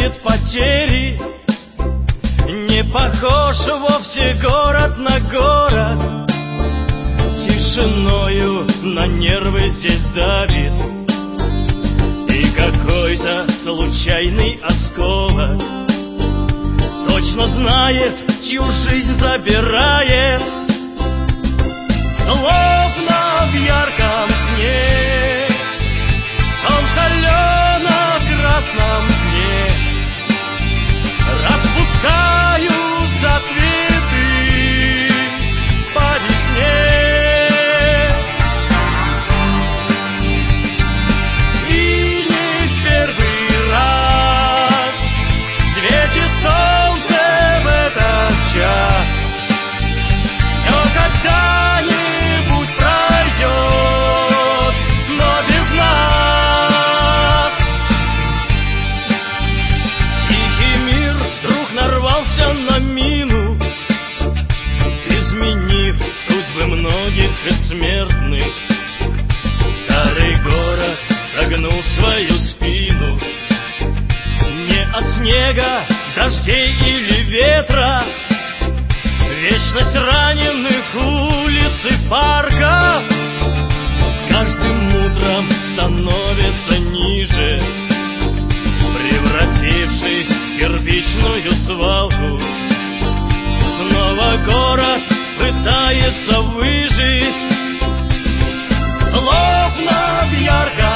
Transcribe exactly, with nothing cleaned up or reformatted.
терпит потери. Не похож вовсе город на город, тишиною на нервы здесь давит. И какой-то случайный осколок точно знает, чью жизнь забирает. Словно в ярком сне, в том солено-красном дне распускаются цветы по весне. И не в первый раз светит солнце в этот час. Все когда-нибудь пройдет, но без нас. Тихий мир вдруг нарвался на мину, изменив судьбы многих и смертных. Старый город согнул свою спину. Не от снега, дождей или ветра, вечность раненых улиц и парков с каждым утром становится ниже, превратившись в кирпичную свалку. Снова город пытается выжить, словно в ярком